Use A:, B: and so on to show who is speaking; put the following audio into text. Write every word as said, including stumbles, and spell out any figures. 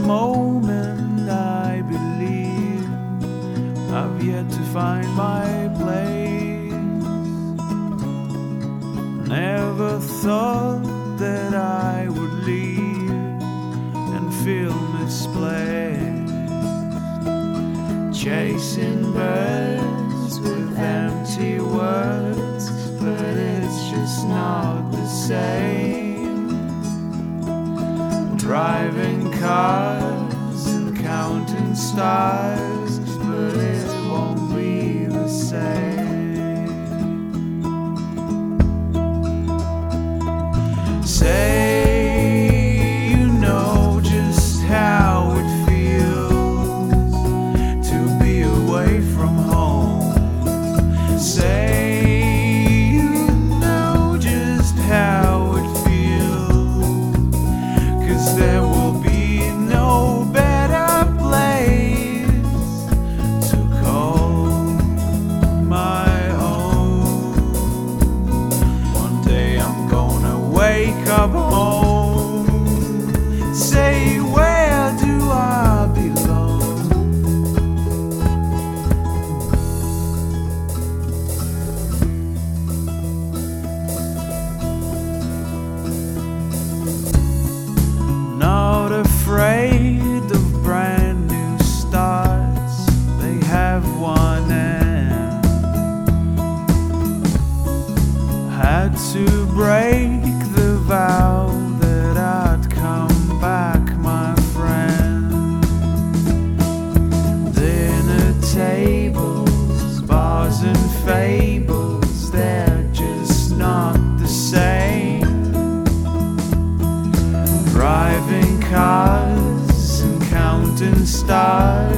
A: moment I believe I've yet to find my place. Never thought that I would leave and feel misplaced, chasing birds with empty words, but it's just not the same. Driving cars and counting stars, but it won't be the same. Say you know just how it feels to be away from home. Say you know just how it feels, 'cause there will be no better place to call my own. One day I'm gonna wake up home, say, where do I belong? Not afraid of brand new starts, they have one end. Had to break the vow that I'd come back, my friend. Dinner tables, bars and fables, they're just not the same. Driving cars and counting stars,